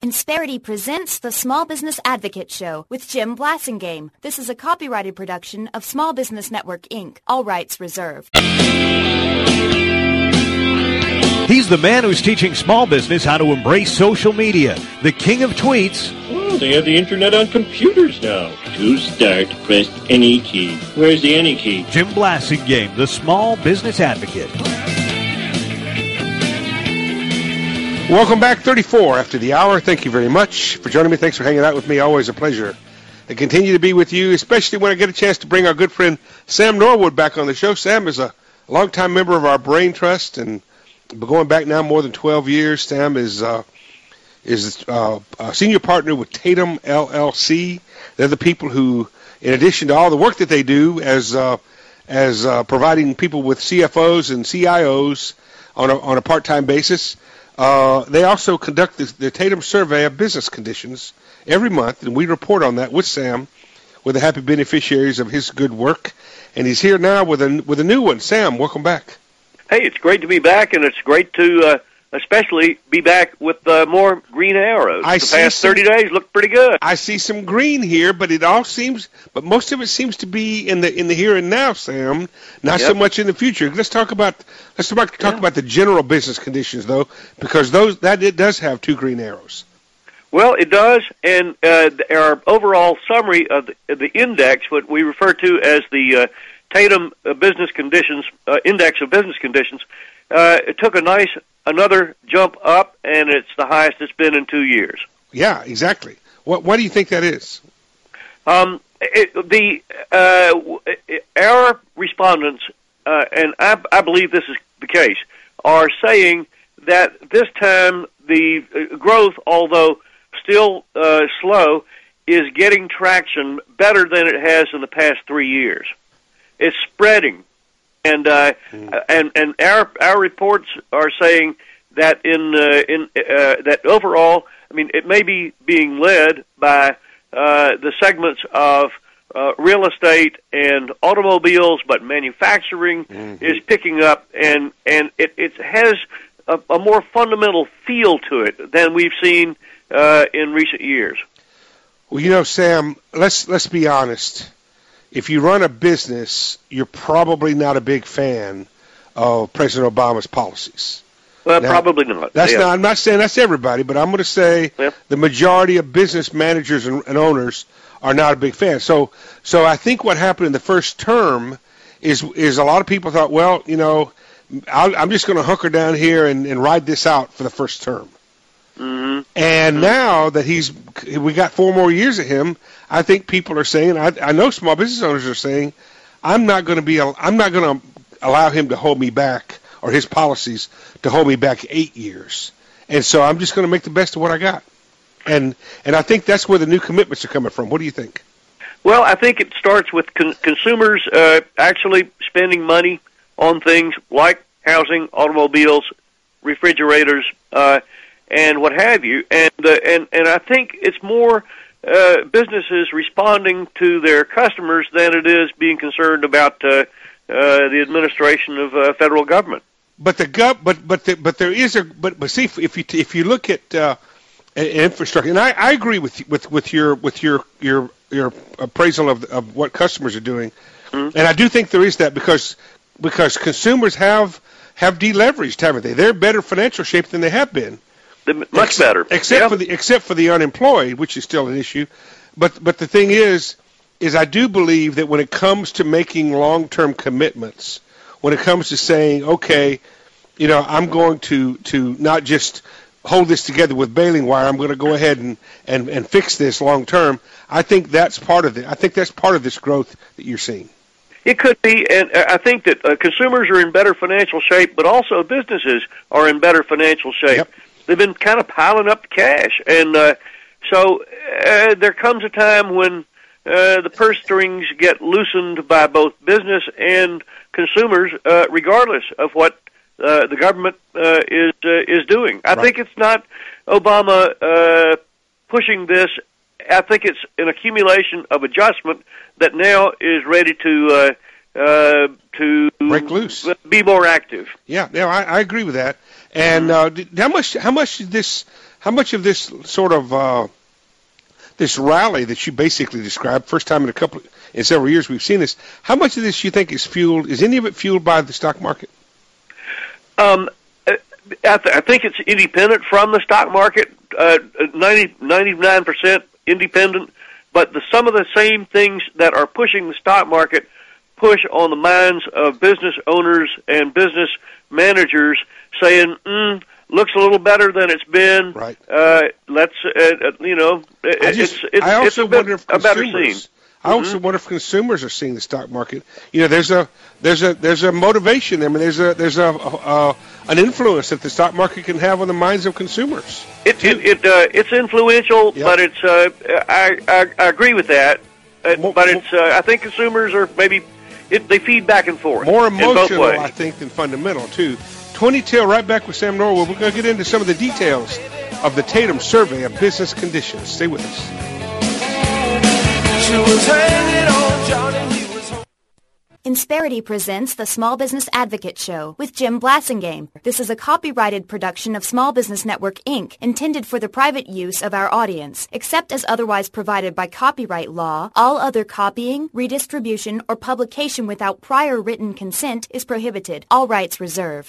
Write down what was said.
Insperity presents the Small Business Advocate Show with Jim Blasingame. This is a copyrighted production of Small Business Network, Inc. All rights reserved. He's the man who's teaching small business how to embrace social media. The king of tweets. Oh, they have the internet on computers now. To start, press any key. Where's the any key? Jim Blasingame, the small business advocate. Welcome back, 34 after the hour. Thank you very much for joining me. Thanks for hanging out with me. Always a pleasure to continue to be with you, especially when I get a chance to bring our good friend Sam Norwood back on the show. Sam is a longtime member of our Brain Trust, and going back now more than 12 years. Sam is a senior partner with Tatum LLC. They're the people who, in addition to all the work that they do as providing people with CFOs and CIOs on a part-time basis, they also conduct the Tatum Survey of Business Conditions every month, and we report on that with Sam, with the happy beneficiaries of his good work. And he's here now with a new one. Sam, welcome back. Hey, it's great to be back, and it's great to especially be back with more green arrows. The past 30 days look pretty good. I see some green here, but most of it seems to be in the here and now, Sam. Not so much in the future. Let's talk about the general business conditions, though, because it does have two green arrows. Well, it does, and our overall summary of the index, what we refer to as the Tatum Business Conditions Index of Business Conditions, it took another jump up, and it's the highest it's been in 2 years. Yeah, exactly. Why do you think that is? Our respondents, and I believe this is the case, are saying that this time the growth, although still slow, is getting traction better than it has in the past 3 years. It's spreading, and our reports are saying that that overall, I mean, it may be being led by the segments of real estate and automobiles, but manufacturing is picking up, and it has a more fundamental feel to it than we've seen in recent years. Well, Sam, let's be honest. If you run a business, you're probably not a big fan of President Obama's policies. Well, now, probably not. I'm not saying that's everybody, but I'm going to say the majority of business managers and owners are not a big fan. So I think what happened in the first term is a lot of people thought, well, I'm just going to hunker down here and ride this out for the first term. Mm-hmm. And now that we got 4 more years of him, I think people are saying, I know small business owners are saying, I'm not going to allow him to hold me back, or his policies to hold me back 8 years. And so I'm just going to make the best of what I got. And I think that's where the new commitments are coming from. What do you think? Well, I think it starts with consumers actually spending money on things like housing, automobiles, refrigerators, and what have you. And I think it's more businesses responding to their customers than it is being concerned about the administration of federal government. But there is see, if you look at infrastructure, and I agree with your appraisal of what customers are doing, and I do think there is that because consumers have deleveraged, haven't they? They're in better financial shape than they have been. Much better, except for the unemployed, which is still an issue. But the thing is I do believe that when it comes to making long-term commitments, when it comes to saying, okay, I'm going to not just hold this together with baling wire, I'm going to go ahead and fix this long-term, I think that's part of it. I think that's part of this growth that you're seeing. It could be, and I think that consumers are in better financial shape, but also businesses are in better financial shape. Yep. They've been kind of piling up cash, and so there comes a time when the purse strings get loosened by both business and consumers, regardless of what the government is doing. I think it's not Obama pushing this. I think it's an accumulation of adjustment that now is ready to break loose, be more active. Yeah, I agree with that. And how much did this how much of this sort of this rally that you basically described, first time in several years we've seen this, how much of this you think is any of it fueled by the stock market? I think it's independent from the stock market, 99% independent, but some of the same things that are pushing the stock market push on the minds of business owners and business managers, saying, looks a little better than it's been. Right. Let's, I also wonder if a better scene. I also wonder if consumers are seeing the stock market. There's a motivation there. I mean, there's an influence that the stock market can have on the minds of consumers. It's influential, yep. But it's I agree with that. But it's I think consumers are they feed back and forth. More emotional, in both ways. I think, than fundamental too. 20 till, right back with Sam Norwood. We're going to get into some of the details of the Tatum Survey of Business Conditions. Stay with us. Insperity presents the Small Business Advocate Show with Jim Blasingame. This is a copyrighted production of Small Business Network, Inc., intended for the private use of our audience. Except as otherwise provided by copyright law, all other copying, redistribution, or publication without prior written consent is prohibited. All rights reserved.